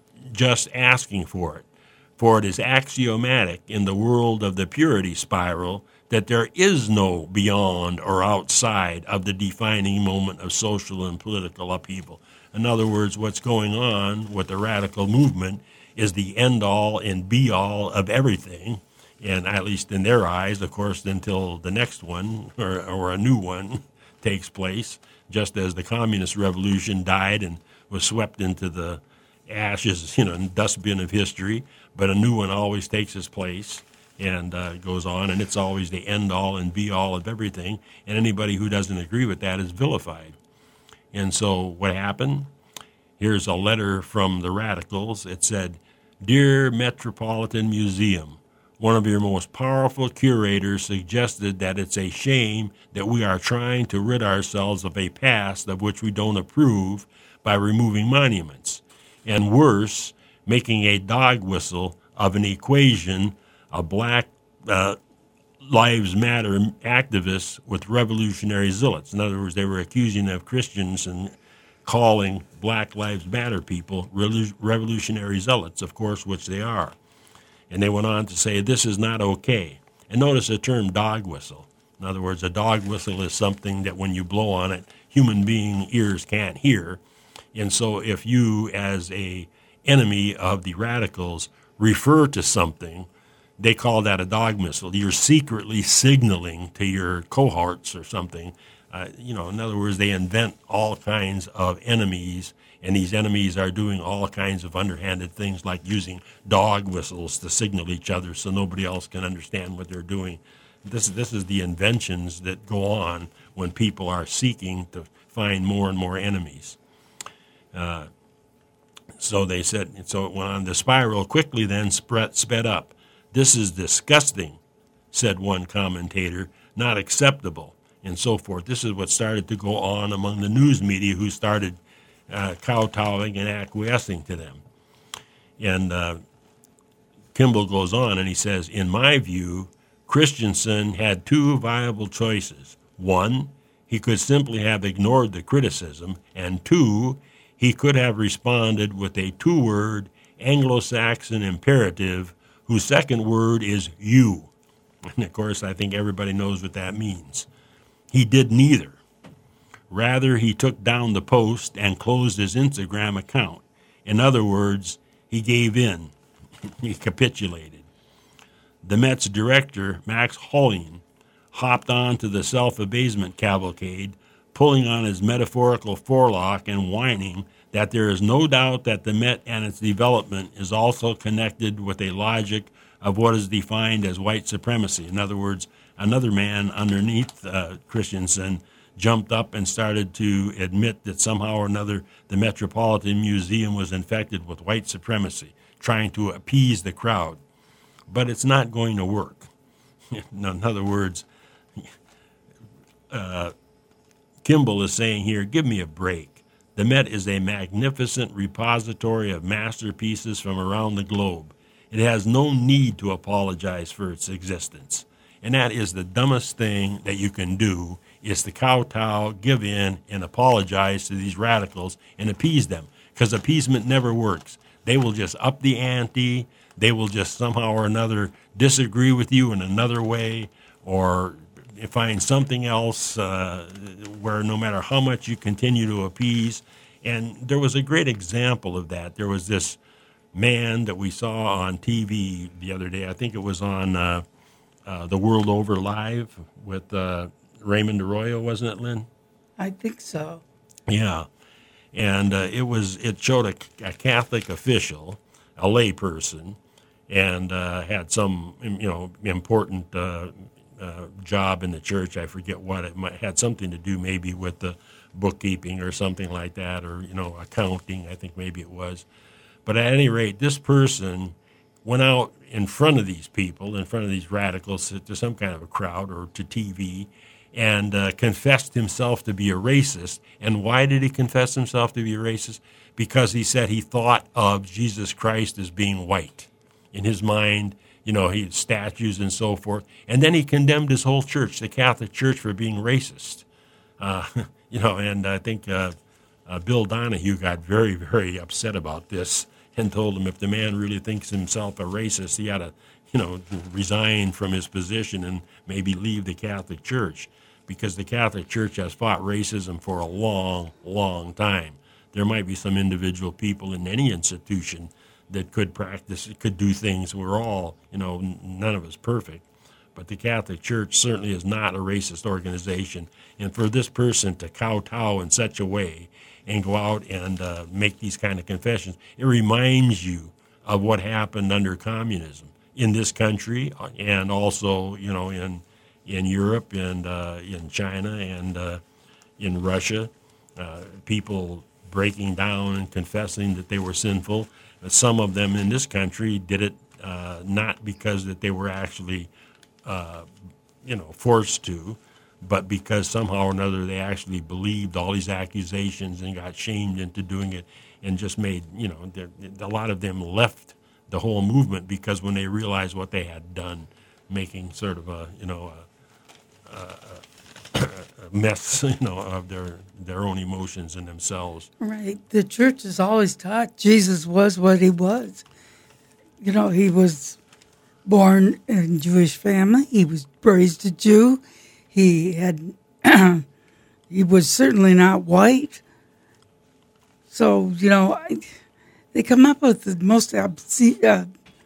just asking for it, for it is axiomatic in the world of the purity spiral that there is no beyond or outside of the defining moment of social and political upheaval. In other words, what's going on with the radical movement is the end-all and be-all of everything, and at least in their eyes, of course, until the next one or, or a new one takes place, just as the communist revolution died and was swept into the ashes, you know, dustbin of history, but a new one always takes its place and uh, goes on, and it's always the end-all and be-all of everything, and anybody who doesn't agree with that is vilified. And so what happened? Here's a letter from the radicals. It said, "Dear Metropolitan Museum, one of your most powerful curators suggested that it's a shame that we are trying to rid ourselves of a past of which we don't approve by removing monuments, and worse, making a dog whistle of an equation of Black uh, Lives Matter activists with revolutionary zealots." In other words, they were accusing of Christians and calling Black Lives Matter people revolutionary zealots, of course, which they are. And they went on to say, this is not okay. And notice the term dog whistle. In other words, a dog whistle is something that when you blow on it, human being ears can't hear. And so if you, as a enemy of the radicals, refer to something, they call that a dog whistle. You're secretly signaling to your cohorts or something. Uh, you know, in other words, they invent all kinds of enemies, and these enemies are doing all kinds of underhanded things like using dog whistles to signal each other so nobody else can understand what they're doing. This, this is the inventions that go on when people are seeking to find more and more enemies. Uh, so they said, so it went on. The spiral quickly then spread, sped up. "This is disgusting," said one commentator, "not acceptable," and so forth. This is what started to go on among the news media, who started uh, kowtowing and acquiescing to them. And uh, Kimball goes on and he says, "In my view, Christensen had two viable choices. One, he could simply have ignored the criticism, and two, he could have responded with a two-word Anglo-Saxon imperative whose second word is you." And, of course, I think everybody knows what that means. He did neither. Rather, he took down the post and closed his Instagram account. In other words, he gave in. He capitulated. The Met's director, Max Hollein, hopped on to the self-abasement cavalcade, pulling on his metaphorical forelock and whining that there is no doubt that the Met and its development is also connected with a logic of what is defined as white supremacy. In other words, another man underneath uh, Christensen jumped up and started to admit that somehow or another the Metropolitan Museum was infected with white supremacy, trying to appease the crowd. But it's not going to work. In other words, uh, Kimball is saying here, give me a break. The Met is a magnificent repository of masterpieces from around the globe. It has no need to apologize for its existence. And that is the dumbest thing that you can do, is to kowtow, give in, and apologize to these radicals and appease them. Because appeasement never works. They will just up the ante. They will just somehow or another disagree with you in another way, or find something else uh, where no matter how much you continue to appease. And there was a great example of that. There was this man that we saw on T V the other day. I think it was on uh, uh, The World Over Live with uh, Raymond Arroyo, wasn't it, Lynn? I think so. Yeah. And uh, it was it showed a, a Catholic official, a lay person, and uh, had some, you know, important uh, uh, job in the church. I forget what. It might, had something to do maybe with the bookkeeping or something like that, or, you know, accounting, I think maybe it was. But at any rate, this person went out in front of these people, in front of these radicals, to some kind of a crowd or to T V, and uh, confessed himself to be a racist. And why did he confess himself to be a racist? Because he said he thought of Jesus Christ as being white. In his mind, you know, he had statues and so forth. And then he condemned his whole church, the Catholic Church, for being racist. Uh, you know, and I think uh, uh, Bill Donahue got very, very upset about this and told him if the man really thinks himself a racist, he ought to, you know, resign from his position and maybe leave the Catholic Church, because the Catholic Church has fought racism for a long, long time. There might be some individual people in any institution that could practice, could do things. We're all, you know, none of us perfect. But the Catholic Church certainly is not a racist organization. And for this person to kowtow in such a way and go out and uh, make these kind of confessions, it reminds you of what happened under communism in this country, and also, you know, in in Europe and uh, in China and uh, in Russia. Uh, people breaking down and confessing that they were sinful. Some of them in this country did it uh, not because that they were actually, uh, you know, forced to, but because somehow or another they actually believed all these accusations and got shamed into doing it, and just made, you know, a lot of them left the whole movement because when they realized what they had done, making sort of a, you know, a, a, a mess, you know, of their their own emotions and themselves. Right. The church has always taught Jesus was what he was. You know, he was born in a Jewish family. He was raised a Jew. He had, he was certainly not white. So, you know, I, they come up with the most obscene, uh,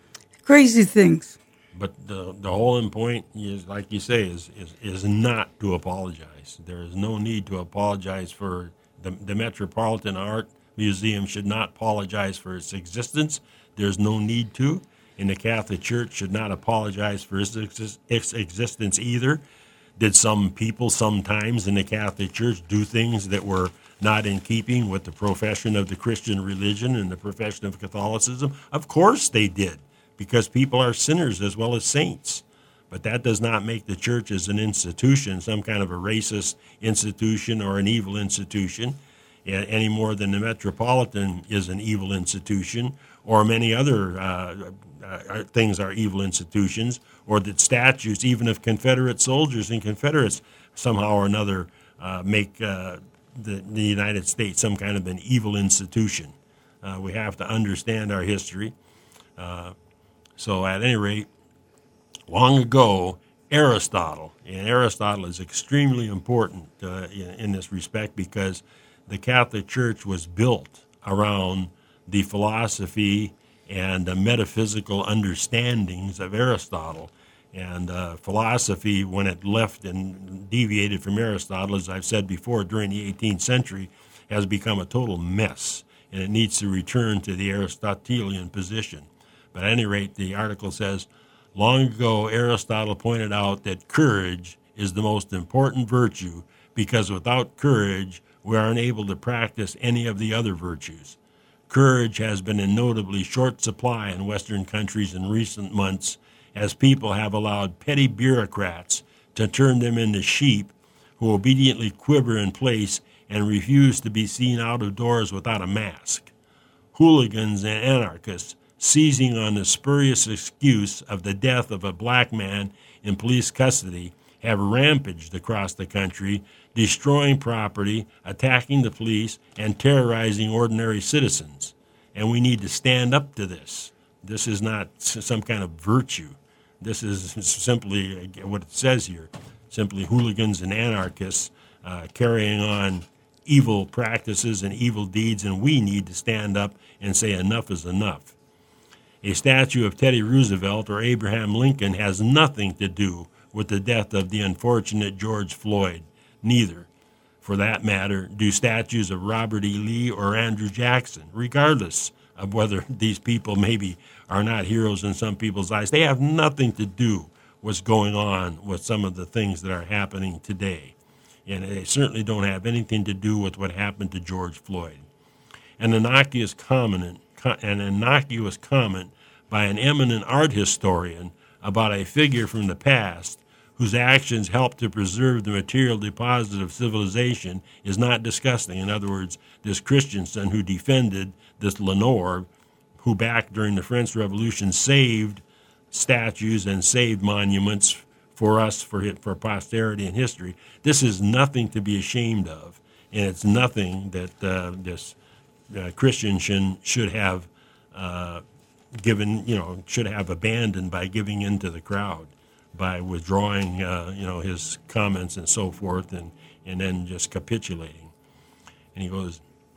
crazy things. But the the whole point is, like you say, is, is is not to apologize. There is no need to apologize for the the Metropolitan Art Museum should not apologize for its existence. There's no need to, and the Catholic Church should not apologize for its, its existence either. Did some people sometimes in the Catholic Church do things that were not in keeping with the profession of the Christian religion and the profession of Catholicism? Of course they did, because people are sinners as well as saints. But that does not make the church as an institution some kind of a racist institution or an evil institution, any more than the Metropolitan is an evil institution, or many other uh, uh, things are evil institutions, or that statues, even of Confederate soldiers and Confederates, somehow or another uh, make uh, the, the United States some kind of an evil institution. Uh, we have to understand our history. Uh, So at any rate, long ago, Aristotle, and Aristotle is extremely important uh, in, in this respect, because the Catholic Church was built around the philosophy and the metaphysical understandings of Aristotle. And uh, philosophy, when it left and deviated from Aristotle, as I've said before, during the eighteenth century, has become a total mess, and it needs to return to the Aristotelian position. But at any rate, the article says, long ago, Aristotle pointed out that courage is the most important virtue, because without courage, we are unable to practice any of the other virtues. Courage has been in notably short supply in Western countries in recent months, as people have allowed petty bureaucrats to turn them into sheep who obediently quiver in place and refuse to be seen out of doors without a mask. Hooligans and anarchists seizing on the spurious excuse of the death of a black man in police custody, have rampaged across the country, destroying property, attacking the police, and terrorizing ordinary citizens. And we need to stand up to this. This is not some kind of virtue. This is simply what it says here, simply hooligans and anarchists uh, carrying on evil practices and evil deeds, and we need to stand up and say enough is enough. A statue of Teddy Roosevelt or Abraham Lincoln has nothing to do with the death of the unfortunate George Floyd. Neither, for that matter, do statues of Robert E. Lee or Andrew Jackson, regardless of whether these people maybe are not heroes in some people's eyes. They have nothing to do with what's going on with some of the things that are happening today. And they certainly don't have anything to do with what happened to George Floyd. An innocuous comment, an innocuous comment by an eminent art historian about a figure from the past whose actions helped to preserve the material deposit of civilization is not disgusting. In other words, this Christensen who defended this Lenore, who back during the French Revolution saved statues and saved monuments for us, for for posterity and history. This is nothing to be ashamed of, and it's nothing that uh, this uh, Christensen should have uh, given, you know, should have abandoned by giving in to the crowd, by withdrawing, uh, you know, his comments and so forth, and, and then just capitulating. And he goes,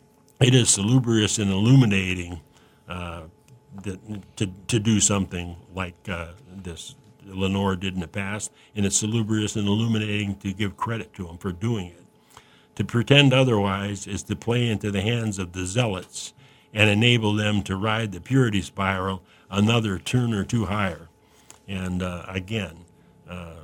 it is salubrious and illuminating uh, that, to to do something like uh, this Lenore did in the past, and it's salubrious and illuminating to give credit to him for doing it. To pretend otherwise is to play into the hands of the zealots and enable them to ride the purity spiral another turn or two higher. And uh, again, uh,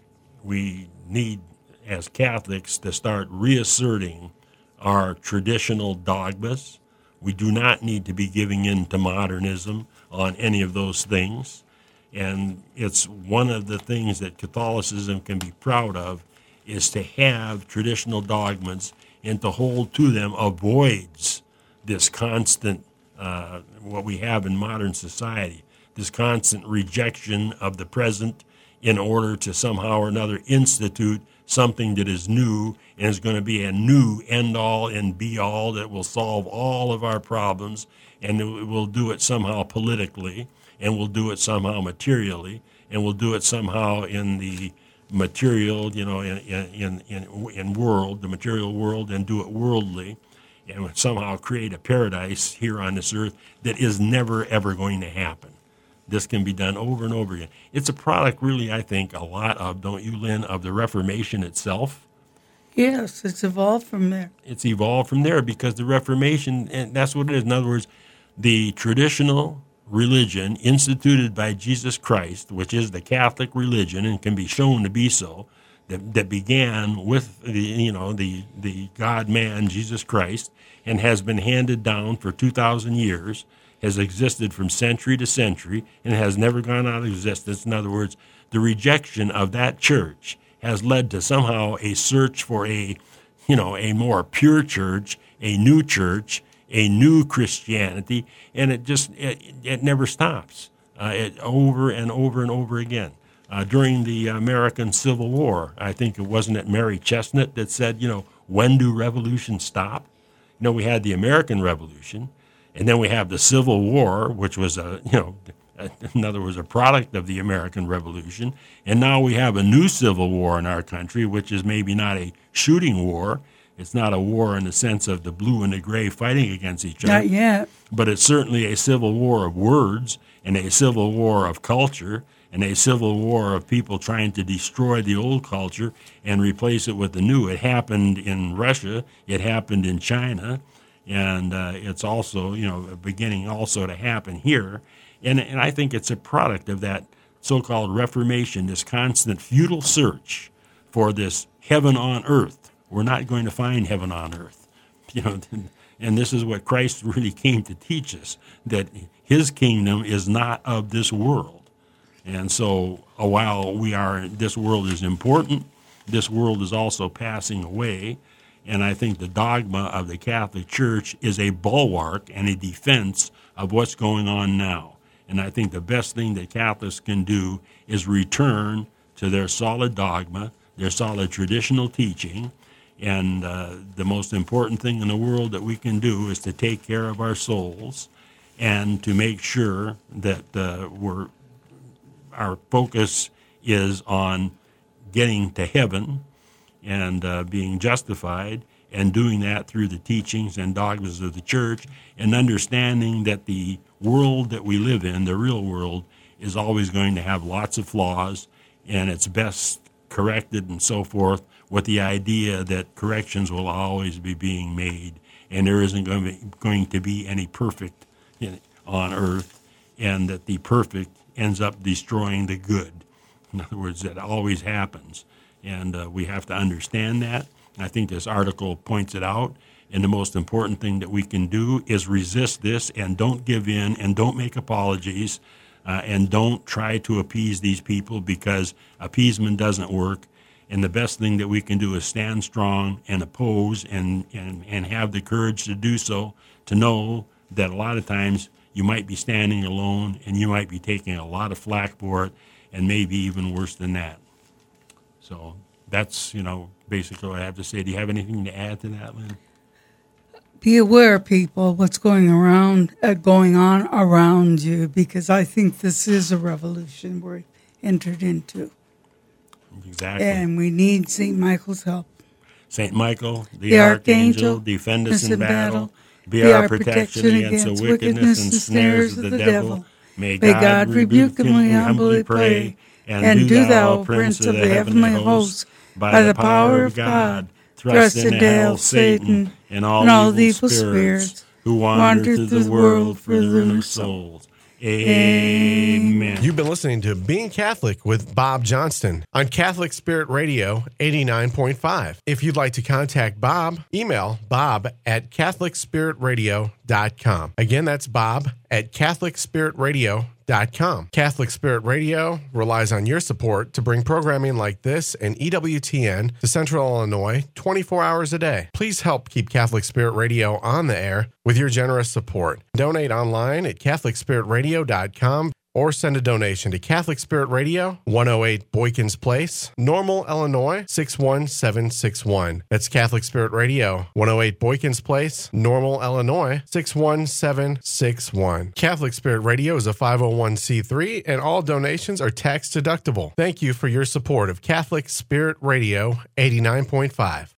we need, as Catholics, to start reasserting our traditional dogmas. We do not need to be giving in to modernism on any of those things. And it's one of the things that Catholicism can be proud of, is to have traditional dogmas and to hold to them avoids this constant, uh, what we have in modern society, this constant rejection of the present in order to somehow or another institute something that is new and is going to be a new end-all and be-all that will solve all of our problems, and it will do it somehow politically, and we'll do it somehow materially, and we'll do it somehow in the material, you know, in in in in world, the material world, and do it worldly, and somehow create a paradise here on this earth that is never, ever going to happen. This can be done over and over again. It's a product, really, I think, a lot of, don't you, Lynn, of the Reformation itself? Yes, it's evolved from there. It's evolved from there because the Reformation, and that's what it is. In other words, the traditional religion instituted by Jesus Christ, which is the Catholic religion and can be shown to be so, that, that began with the, you know, the, the God-man, Jesus Christ, and has been handed down for two thousand years, has existed from century to century, and has never gone out of existence. In other words, the rejection of that church has led to somehow a search for a, you know, a more pure church, a new church, a new Christianity, and it just, it, it never stops, uh, it, over and over and over again. Uh, during the American Civil War, I think it wasn't it Mary Chestnut that said, you know, when do revolutions stop? You know, we had the American Revolution, and then we have the Civil War, which was a, you know, a, in other words, a product of the American Revolution. And now we have a new civil war in our country, which is maybe not a shooting war. It's not a war in the sense of the blue and the gray fighting against each other. Not yet. But it's certainly a civil war of words and a civil war of culture and a civil war of people trying to destroy the old culture and replace it with the new. It happened in Russia. It happened in China. And uh, it's also, you know, beginning also to happen here. And, and I think it's a product of that so-called Reformation, this constant futile search for this heaven on earth. We're not going to find heaven on earth. You know, and this is what Christ really came to teach us, that his kingdom is not of this world. And so uh, while we are, this world is important, this world is also passing away. And I think the dogma of the Catholic Church is a bulwark and a defense of what's going on now. And I think the best thing that Catholics can do is return to their solid dogma, their solid traditional teaching. And uh, the most important thing in the world that we can do is to take care of our souls and to make sure that uh, we're, our focus is on getting to heaven and uh, being justified, and doing that through the teachings and dogmas of the church, and understanding that the world that we live in, the real world, is always going to have lots of flaws, and it's best corrected and so forth, with the idea that corrections will always be being made, and there isn't going to be, going to be any perfect in, on earth, and that the perfect ends up destroying the good. In other words, that always happens, and uh, we have to understand that. I think this article points it out, and the most important thing that we can do is resist this and don't give in and don't make apologies uh, and don't try to appease these people, because appeasement doesn't work. And the best thing that we can do is stand strong and oppose and, and, and have the courage to do so, to know that a lot of times you might be standing alone and you might be taking a lot of flack for it, and maybe even worse than that. So that's, you know, basically what I have to say. Do you have anything to add to that, Lynn? Be aware, people, what's going around, uh, going on around you, because I think this is a revolution we're entered into. Exactly. And we need Saint Michael's help. Saint Michael, the, the Archangel, Archangel, defend us in battle, battle be, be our protection against the wickedness and snares of the devil. May May God, God rebuke him, we humbly pray. And, and do do thou, thou, Prince of the heavenly hosts, by the power of God, thrust into hell Satan and all, and all evil, evil spirits, spirits who wander through the world for their souls. Amen. You've been listening to Being Catholic with Bob Johnston on Catholic Spirit Radio eighty-nine point five. If you'd like to contact Bob, email bob at catholic spirit radio dot com. Again, that's bob at catholic spirit radio dot com. Catholic Spirit Radio relies on your support to bring programming like this and E W T N to Central Illinois twenty-four hours a day. Please help keep Catholic Spirit Radio on the air with your generous support. Donate online at catholic spirit radio dot com or send a donation to Catholic Spirit Radio, one oh eight Boykins Place, Normal, Illinois, six one seven six one. That's Catholic Spirit Radio, one oh eight Boykins Place, Normal, Illinois, six one seven six one. Catholic Spirit Radio is a five oh one c three, and all donations are tax deductible. Thank you for your support of Catholic Spirit Radio eighty-nine point five.